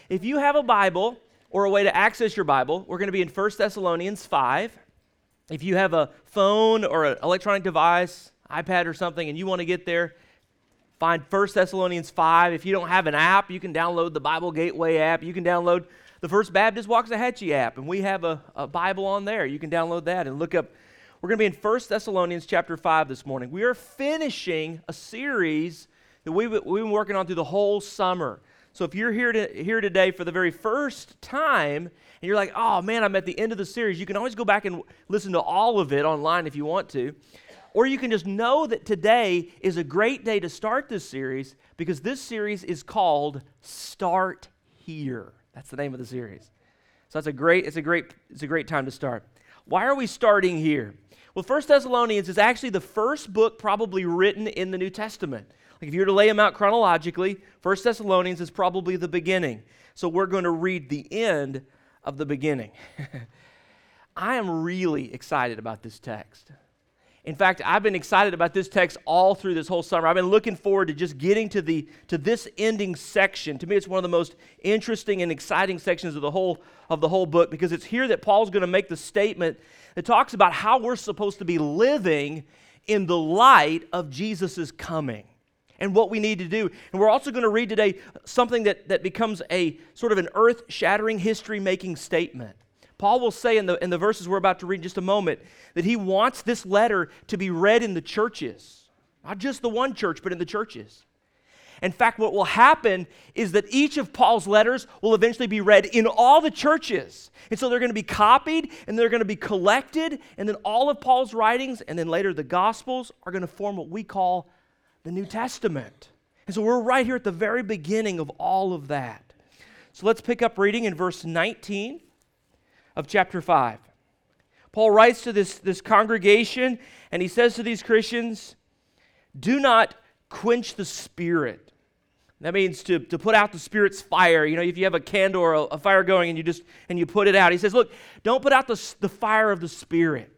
If you have a Bible or a way to access your Bible, we're going to be in 1 Thessalonians 5. If you have a phone or an electronic device, iPad or something, and you want to get there, find 1 Thessalonians 5. If you don't have an app, you can download the Bible Gateway app. You can download the First Baptist Waxahachie app, and we have a Bible on there. You can download that and look up. We're going to be in 1 Thessalonians chapter 5 this morning. We are finishing a series that we've been working on through the whole summer. So if you're here today for the very first time, and you're like, oh man, I'm at the end of the series, you can always go back and listen to all of it online if you want to. Or you can just know that today is a great day to start this series, because this series is called Start Here. That's the name of the series. So it's a great time to start. Why are we starting here? Well, 1 Thessalonians is actually the first book probably written in the New Testament. Like if you were to lay them out chronologically, 1 Thessalonians is probably the beginning. So we're going to read the end of the beginning. I am really excited about this text. In fact, I've been excited about this text all through this whole summer. I've been looking forward to just getting to this ending section. To me, it's one of the most interesting and exciting sections of the whole book, because it's here that Paul's going to make the statement that talks about how we're supposed to be living in the light of Jesus' coming and what we need to do. And we're also going to read today something that becomes a sort of an earth-shattering, history-making statement. Paul will say in the verses we're about to read in just a moment that he wants this letter to be read in the churches. Not just the one church, but in the churches. In fact, what will happen is that each of Paul's letters will eventually be read in all the churches. And so they're going to be copied, and they're going to be collected, and then all of Paul's writings, and then later the Gospels, are going to form what we call the New Testament. And so we're right here at the very beginning of all of that. So let's pick up reading in verse 19 of chapter 5. Paul writes to this congregation, and he says to these Christians, do not quench the Spirit. That means to put out the Spirit's fire. You know, if you have a candle or a fire going and you put it out. He says, look, don't put out the fire of the Spirit.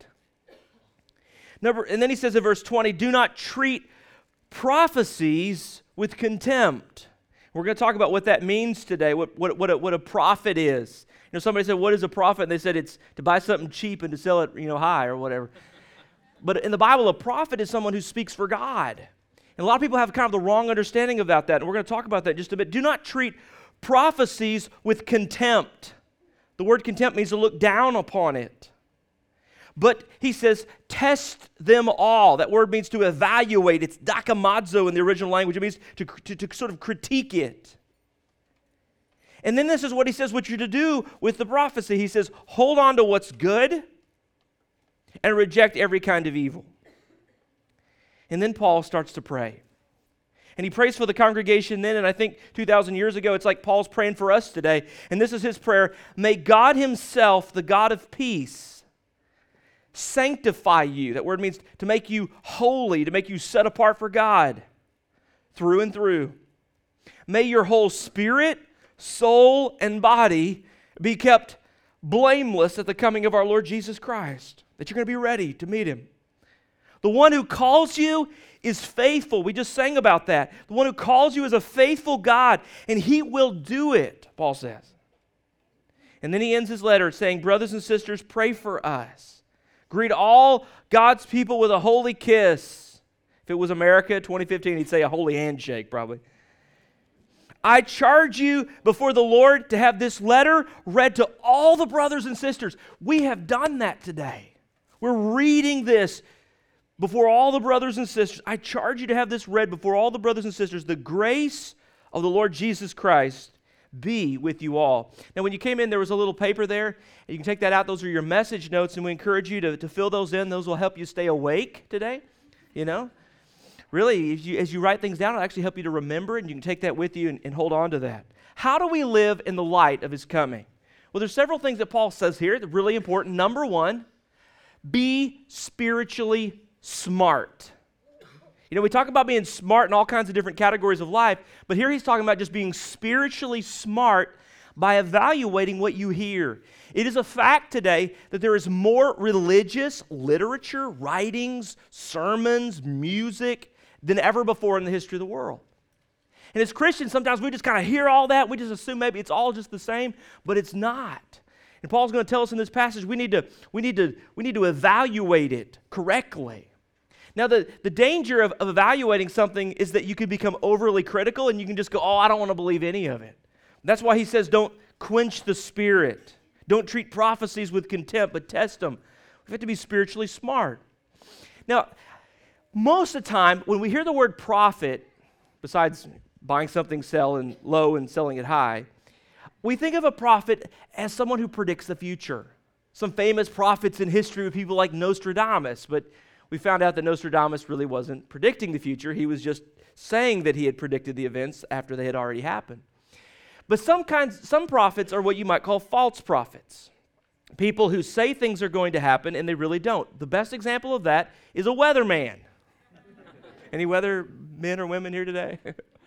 And then he says in verse 20, do not treat prophecies with contempt. We're going to talk about what that means today, what a prophet is. You know, somebody said, what is a prophet? And they said it's to buy something cheap and to sell it, high or whatever. But in the Bible, a prophet is someone who speaks for God. And a lot of people have kind of the wrong understanding about that, and we're going to talk about that in just a bit. Do not treat prophecies with contempt. The word contempt means to look down upon it. But he says, test them all. That word means to evaluate. It's dokimazo in the original language. It means to sort of critique it. And then this is what he says what you're to do with the prophecy. He says, hold on to what's good and reject every kind of evil. And then Paul starts to pray. And he prays for the congregation then, and I think 2,000 years ago, it's like Paul's praying for us today. And this is his prayer. May God himself, the God of peace, sanctify you. That word means to make you holy, to make you set apart for God through and through. May your whole spirit, soul, and body be kept blameless at the coming of our Lord Jesus Christ. That you're going to be ready to meet him. The one who calls you is faithful. We just sang about that. The one who calls you is a faithful God, and he will do it, Paul says. And then he ends his letter saying, brothers and sisters, pray for us. Greet all God's people with a holy kiss. If it was America 2015, he'd say a holy handshake probably. I charge you before the Lord to have this letter read to all the brothers and sisters. We have done that today. We're reading this before all the brothers and sisters. I charge you to have this read before all the brothers and sisters. The grace of the Lord Jesus Christ be with you all. Now, when you came in, there was a little paper there. And you can take that out. Those are your message notes, and we encourage you to fill those in. Those will help you stay awake today, Really, as you write things down, it'll actually help you to remember, and you can take that with you and hold on to that. How do we live in the light of his coming? Well, there's several things that Paul says here that are really important. Number one, be spiritually smart. We talk about being smart in all kinds of different categories of life, but here he's talking about just being spiritually smart by evaluating what you hear. It is a fact today that there is more religious literature, writings, sermons, music than ever before in the history of the world. And as Christians, sometimes we just kind of hear all that. We just assume maybe it's all just the same, but it's not. And Paul's going to tell us in this passage we need to evaluate it correctly. Now, the danger of evaluating something is that you can become overly critical and you can just go, oh, I don't want to believe any of it. That's why he says don't quench the spirit. Don't treat prophecies with contempt, but test them. We have to be spiritually smart. Now, most of the time, when we hear the word prophet, besides buying something low and selling it high, we think of a prophet as someone who predicts the future. Some famous prophets in history were people like Nostradamus, but we found out that Nostradamus really wasn't predicting the future. He was just saying that he had predicted the events after they had already happened. But some prophets are what you might call false prophets. People who say things are going to happen and they really don't. The best example of that is a weatherman. Any weather men or women here today?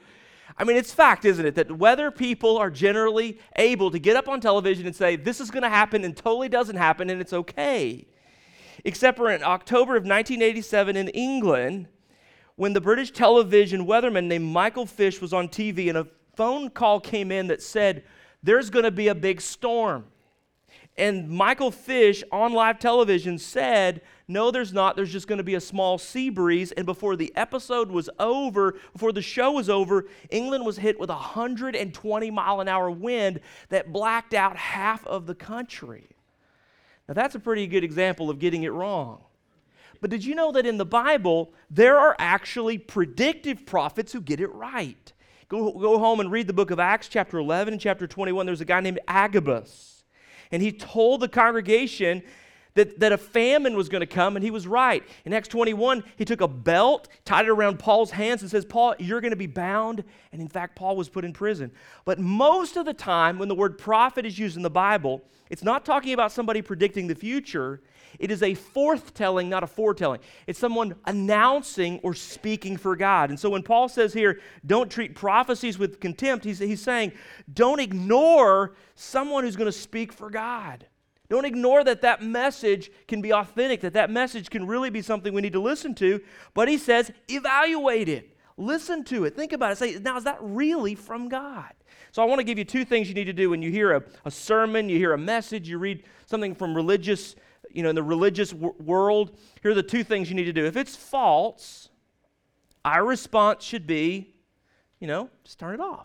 I mean, it's fact, isn't it, that weather people are generally able to get up on television and say, this is going to happen and totally doesn't happen and it's okay. Except for in October of 1987 in England, when the British television weatherman named Michael Fish was on TV and a phone call came in that said, there's going to be a big storm. And Michael Fish on live television said, no, there's not. There's just going to be a small sea breeze. And before the episode was over, before the show was over, England was hit with a 120-mile-an-hour wind that blacked out half of the country. Now, that's a pretty good example of getting it wrong. But did you know that in the Bible, there are actually predictive prophets who get it right? Go home and read the book of Acts, chapter 11 and chapter 21. There's a guy named Agabus. And he told the congregation that a famine was going to come, and he was right. In Acts 21, he took a belt, tied it around Paul's hands, and says, Paul, you're going to be bound. And in fact, Paul was put in prison. But most of the time, when the word prophet is used in the Bible, it's not talking about somebody predicting the future. It is a forthtelling, not a foretelling. It's someone announcing or speaking for God. And so when Paul says here, don't treat prophecies with contempt, he's saying, don't ignore someone who's going to speak for God. Don't ignore that message can be authentic, that message can really be something we need to listen to. But he says, evaluate it. Listen to it. Think about it. Say, now, is that really from God? So I want to give you two things you need to do when you hear a sermon, you hear a message, you read something from religious, in the religious world. Here are the two things you need to do. If it's false, our response should be, just turn it off.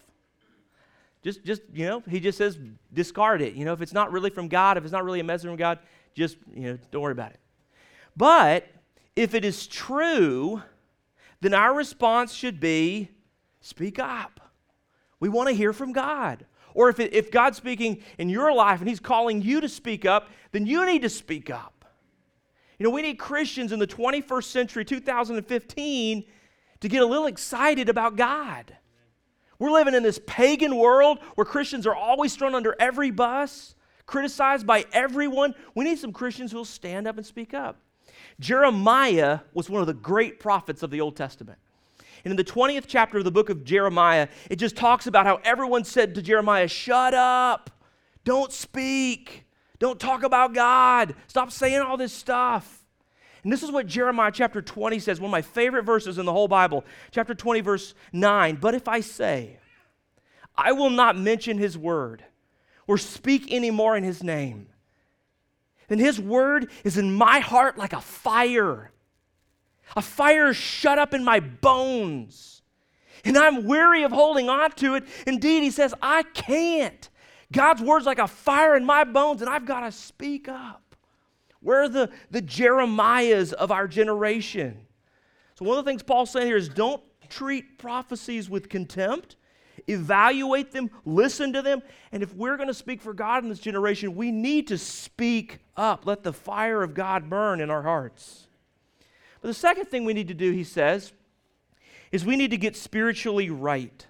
He just says discard it. If it's not really from God, if it's not really a message from God, just, don't worry about it. But if it is true, then our response should be speak up. We want to hear from God. Or if God's speaking in your life and he's calling you to speak up, then you need to speak up. We need Christians in the 21st century, 2015, to get a little excited about God. We're living in this pagan world where Christians are always thrown under every bus, criticized by everyone. We need some Christians who will stand up and speak up. Jeremiah was one of the great prophets of the Old Testament. And in the 20th chapter of the book of Jeremiah, it just talks about how everyone said to Jeremiah, shut up, don't speak, don't talk about God, stop saying all this stuff. And this is what Jeremiah chapter 20 says, one of my favorite verses in the whole Bible. Chapter 20, verse 9, but if I say, I will not mention his word or speak anymore in his name, then his word is in my heart like a fire shut up in my bones. And I'm weary of holding on to it. Indeed, he says, I can't. God's word's like a fire in my bones, and I've got to speak up. Where are the Jeremiahs of our generation? So one of the things Paul's saying here is don't treat prophecies with contempt. Evaluate them, listen to them. And if we're going to speak for God in this generation, we need to speak up. Let the fire of God burn in our hearts. But the second thing we need to do, he says, is we need to get spiritually right.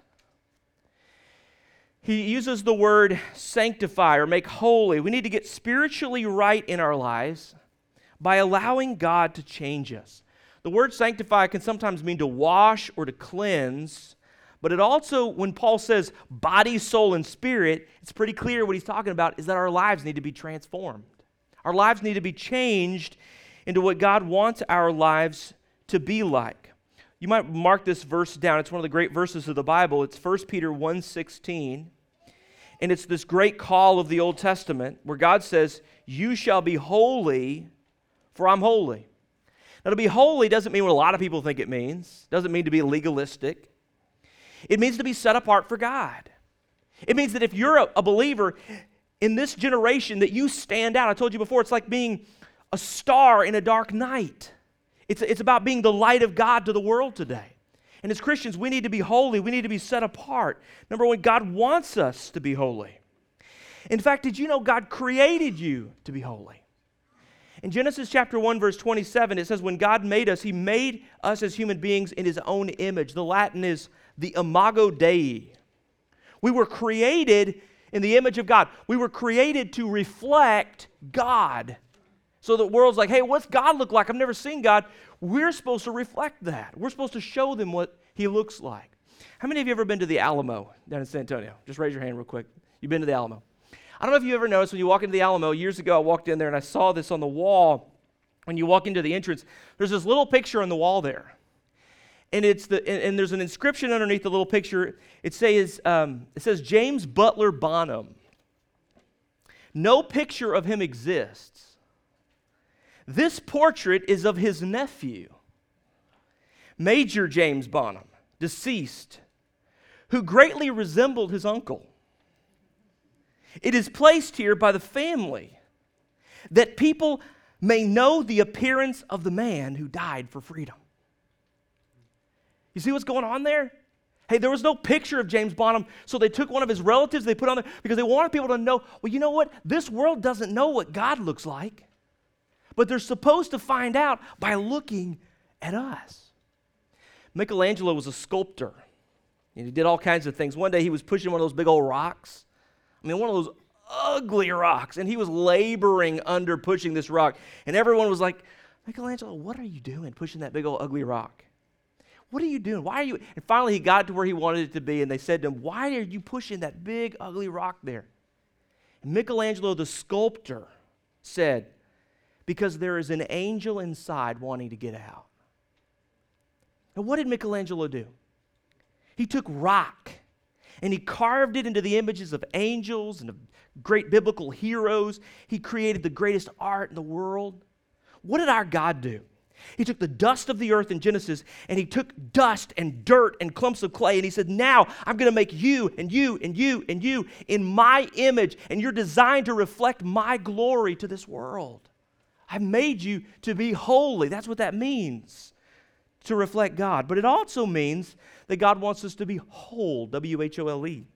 He uses the word sanctify or make holy. We need to get spiritually right in our lives by allowing God to change us. The word sanctify can sometimes mean to wash or to cleanse, but it also, when Paul says body, soul, and spirit, it's pretty clear what he's talking about is that our lives need to be transformed. Our lives need to be changed into what God wants our lives to be like. You might mark this verse down. It's one of the great verses of the Bible. It's 1 Peter 1:16. And it's this great call of the Old Testament where God says, "You shall be holy, for I'm holy." Now, to be holy doesn't mean what a lot of people think it means. It doesn't mean to be legalistic. It means to be set apart for God. It means that if you're a believer in this generation, that you stand out. I told you before, it's like being a star in a dark night. It's about being the light of God to the world today. And as Christians, we need to be holy. We need to be set apart. Number one, God wants us to be holy. In fact, did you know God created you to be holy? In Genesis chapter 1, verse 27, it says, when God made us, He made us as human beings in His own image. The Latin is the imago Dei. We were created in the image of God. We were created to reflect God. So the world's like, hey, what's God look like? I've never seen God. We're supposed to reflect that. We're supposed to show them what He looks like. How many of you have ever been to the Alamo down in San Antonio? Just raise your hand real quick. You've been to the Alamo. I don't know if you ever noticed when you walk into the Alamo. Years ago, I walked in there and I saw this on the wall. When you walk into the entrance, there's this little picture on the wall there. And and there's an inscription underneath the little picture. It says James Butler Bonham. No picture of him exists. This portrait is of his nephew, Major James Bonham, deceased, who greatly resembled his uncle. It is placed here by the family that people may know the appearance of the man who died for freedom. You see what's going on there? Hey, there was no picture of James Bonham, so they took one of his relatives, they put on there, because they wanted people to know, well, you know what? This world doesn't know what God looks like. But they're supposed to find out by looking at us. Michelangelo was a sculptor, and he did all kinds of things. One day he was pushing one of those big old rocks. I mean, one of those ugly rocks, and he was laboring under pushing this rock. And everyone was like, Michelangelo, what are you doing pushing that big old ugly rock? What are you doing? Why are you? And finally he got to where he wanted it to be, and they said to him, why are you pushing that big ugly rock there? And Michelangelo, the sculptor, said, because there is an angel inside wanting to get out. Now, what did Michelangelo do? He took rock and he carved it into the images of angels and of great biblical heroes. He created the greatest art in the world. What did our God do? He took the dust of the earth in Genesis, and He took dust and dirt and clumps of clay, and He said, now I'm going to make you and you and you and you in my image, and you're designed to reflect my glory to this world. I've made you to be holy. That's what that means, to reflect God. But it also means that God wants us to be whole, W-H-O-L-E.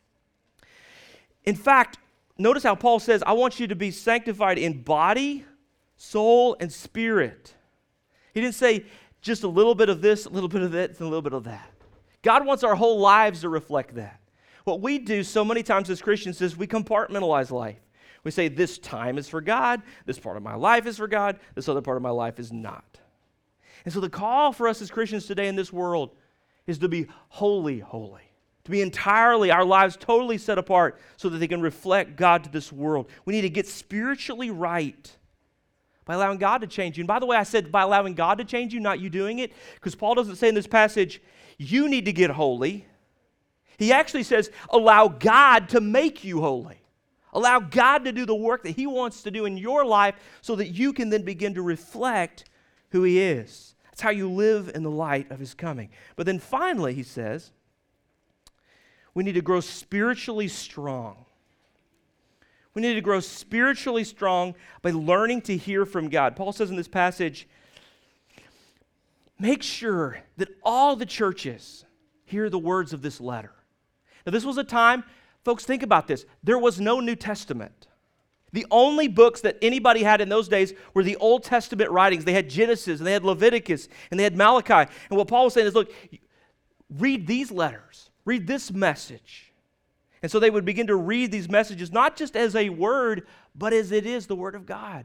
In fact, notice how Paul says, I want you to be sanctified in body, soul, and spirit. He didn't say just a little bit of this, a little bit of that, and a little bit of that. God wants our whole lives to reflect that. What we do so many times as Christians is we compartmentalize life. We say, this time is for God, this part of my life is for God, this other part of my life is not. And so the call for us as Christians today in this world is to be holy, holy. To be entirely, our lives totally set apart so that they can reflect God to this world. We need to get spiritually right by allowing God to change you. And by the way, I said by allowing God to change you, not you doing it, because Paul doesn't say in this passage, you need to get holy. He actually says, allow God to make you holy. Allow God to do the work that He wants to do in your life so that you can then begin to reflect who He is. That's how you live in the light of His coming. But then finally, he says, we need to grow spiritually strong. We need to grow spiritually strong by learning to hear from God. Paul says in this passage, make sure that all the churches hear the words of this letter. Now, this was a time, folks, think about this. There was no New Testament. The only books that anybody had in those days were the Old Testament writings. They had Genesis, and they had Leviticus, and they had Malachi. And what Paul was saying is, look, read these letters. Read this message. And so they would begin to read these messages, not just as a word, but as it is the Word of God.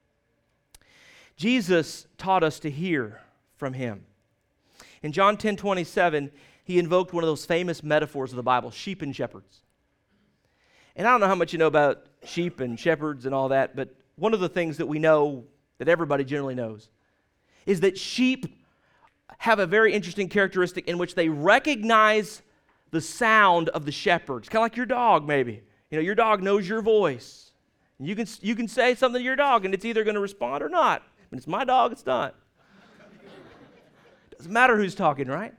Jesus taught us to hear from Him. In John 10:27, He invoked one of those famous metaphors of the Bible, sheep and shepherds. And I don't know how much you know about sheep and shepherds and all that, but one of the things that we know, that everybody generally knows, is that sheep have a very interesting characteristic in which they recognize the sound of the shepherd. It's kind of like your dog, maybe. You know, your dog knows your voice. You can say something to your dog, and it's either going to respond or not. When it's my dog, it's not. Doesn't matter who's talking, right?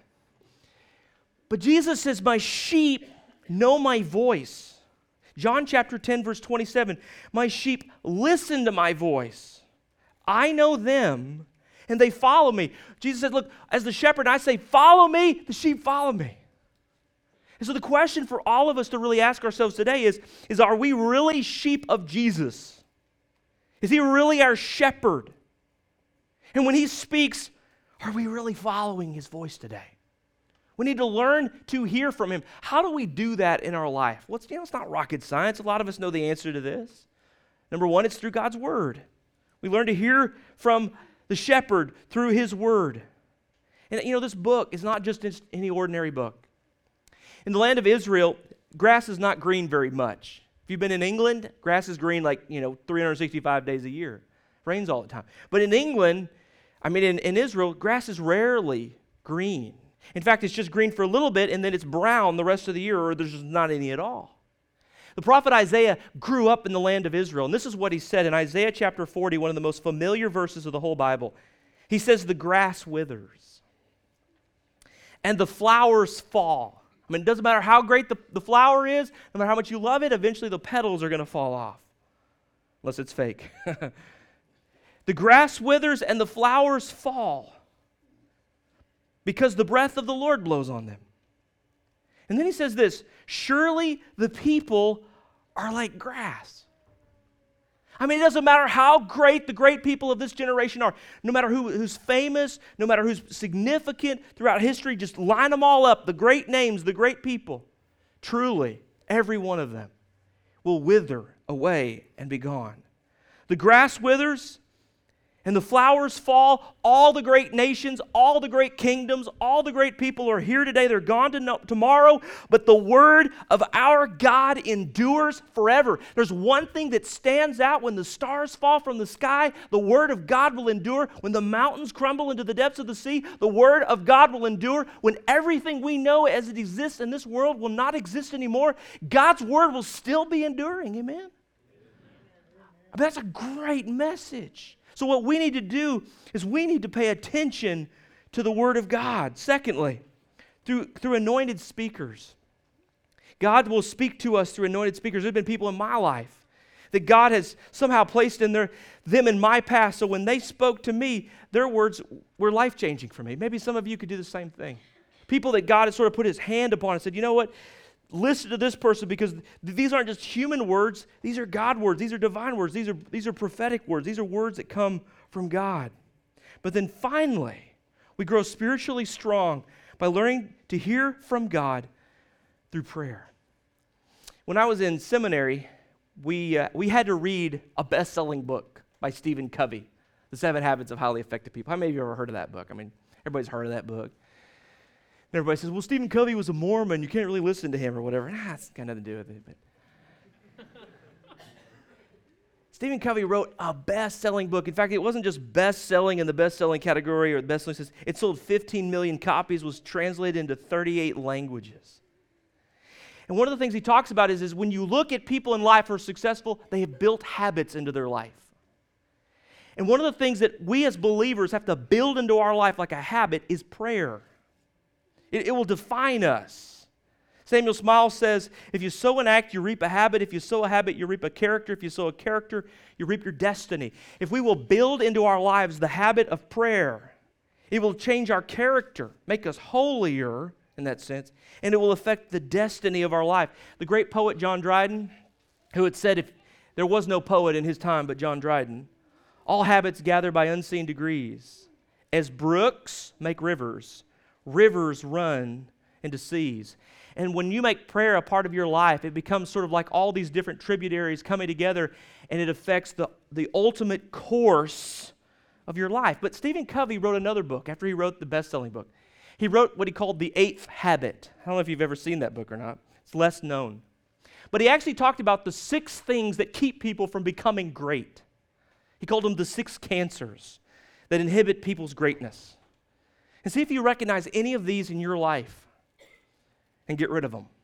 But Jesus says, my sheep know my voice. John chapter 10, verse 27, my sheep listen to my voice. I know them, and they follow me. Jesus said, look, as the shepherd, I say, follow me, the sheep follow me. And so the question for all of us to really ask ourselves today is are we really sheep of Jesus? Is he really our shepherd? And when he speaks, are we really following his voice today? We need to learn to hear from him. How do we do that in our life? Well, it's not rocket science. A lot of us know the answer to this. Number one, it's through God's word. We learn to hear from the shepherd through his word. And this book is not just any ordinary book. In the land of Israel, grass is not green very much. If you've been in England, grass is green 365 days a year. It rains all the time. But in England, in Israel, grass is rarely green. In fact, it's just green for a little bit, and then it's brown the rest of the year, or there's just not any at all. The prophet Isaiah grew up in the land of Israel, and this is what he said in Isaiah chapter 40, one of the most familiar verses of the whole Bible. He says, the grass withers, and the flowers fall. It doesn't matter how great the flower is, no matter how much you love it, eventually the petals are going to fall off, unless it's fake. The grass withers and the flowers fall, because the breath of the Lord blows on them. And then he says this, surely the people are like grass. It doesn't matter how great the great people of this generation are, no matter who's famous, no matter who's significant throughout history, just line them all up, the great names, the great people. Truly, every one of them will wither away and be gone. The grass withers, and the flowers fall. All the great nations, all the great kingdoms, all the great people are here today. They're gone tomorrow. But the word of our God endures forever. There's one thing that stands out when the stars fall from the sky. The word of God will endure. When the mountains crumble into the depths of the sea, the word of God will endure. When everything we know as it exists in this world will not exist anymore, God's word will still be enduring. Amen? That's a great message. So what we need to do is we need to pay attention to the Word of God. Secondly, through anointed speakers. God will speak to us through anointed speakers. There have been people in my life that God has somehow placed in them in my past, so when they spoke to me, their words were life-changing for me. Maybe some of you could do the same thing. People that God has sort of put his hand upon and said, you know what? Listen to this person, because these aren't just human words. These are God words. These are divine words. These are prophetic words. These are words that come from God. But then finally, we grow spiritually strong by learning to hear from God through prayer. When I was in seminary, we had to read a best-selling book by Stephen Covey, The 7 Habits of Highly Effective People. How many of you have ever heard of that book? Everybody's heard of that book. Everybody says, well, Stephen Covey was a Mormon. You can't really listen to him or whatever. It's got nothing to do with it. But Stephen Covey wrote a best-selling book. In fact, it wasn't just best-selling in the best-selling category or the best-selling list. It sold 15 million copies, was translated into 38 languages. And one of the things he talks about is when you look at people in life who are successful, they have built habits into their life. And one of the things that we as believers have to build into our life like a habit is prayer. It will define us. Samuel Smiles says, if you sow an act, you reap a habit. If you sow a habit, you reap a character. If you sow a character, you reap your destiny. If we will build into our lives the habit of prayer, it will change our character, make us holier in that sense, and it will affect the destiny of our life. The great poet John Dryden, who had said, if there was no poet in his time but John Dryden, all habits gather by unseen degrees. As brooks make rivers, rivers run into seas. And when you make prayer a part of your life, it becomes sort of like all these different tributaries coming together, and it affects the ultimate course of your life. But Stephen Covey wrote another book after he wrote the best-selling book. He wrote what he called The 8th Habit. I don't know if you've ever seen that book or not. It's less known. But he actually talked about the 6 things that keep people from becoming great. He called them the 6 cancers that inhibit people's greatness. And see if you recognize any of these in your life and get rid of them.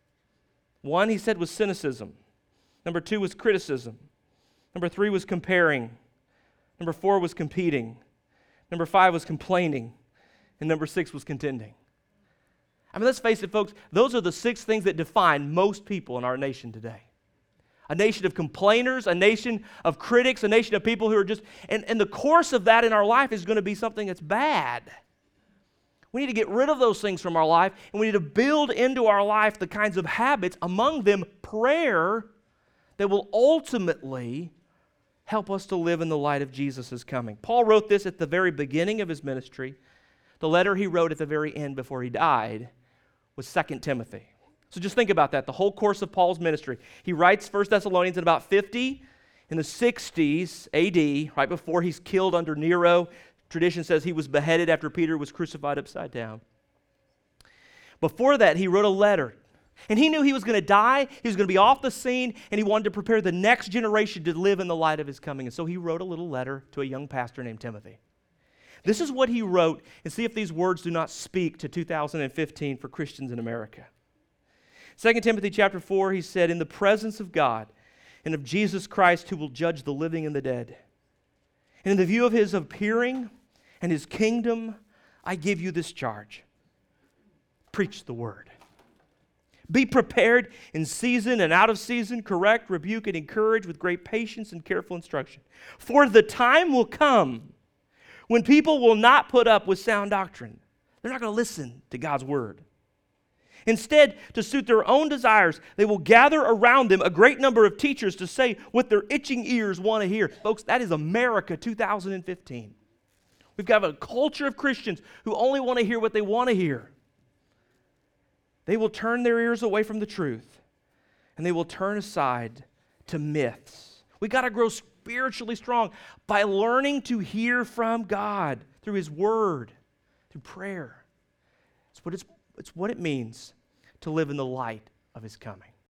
1, he said, was cynicism. Number 2 was criticism. Number 3 was comparing. Number 4 was competing. Number 5 was complaining. And number 6 was contending. I mean, let's face it, folks, those are the 6 things that define most people in our nation today. A nation of complainers, a nation of critics, a nation of people who are just, and the course of that in our life is going to be something that's bad. We need to get rid of those things from our life, and we need to build into our life the kinds of habits, among them prayer, that will ultimately help us to live in the light of Jesus' coming. Paul wrote this at the very beginning of his ministry. The letter he wrote at the very end before he died was 2 Timothy. So just think about that, the whole course of Paul's ministry. He writes 1 Thessalonians in about 50 in the 60s AD, right before he's killed under Nero. Tradition says he was beheaded after Peter was crucified upside down. Before that, he wrote a letter. And he knew he was going to die, he was going to be off the scene, and he wanted to prepare the next generation to live in the light of his coming. And so he wrote a little letter to a young pastor named Timothy. This is what he wrote, and see if these words do not speak to 2015 for Christians in America. 2 Timothy chapter 4, he said, in the presence of God and of Jesus Christ who will judge the living and the dead, and in the view of his appearing and his kingdom, I give you this charge. Preach the word. Be prepared in season and out of season, correct, rebuke, and encourage with great patience and careful instruction. For the time will come when people will not put up with sound doctrine. They're not going to listen to God's word. Instead, to suit their own desires, they will gather around them a great number of teachers to say what their itching ears want to hear. Folks, that is America 2015. We've got a culture of Christians who only want to hear what they want to hear. They will turn their ears away from the truth, and they will turn aside to myths. We've got to grow spiritually strong by learning to hear from God through his word, through prayer. It's what it means to live in the light of his coming.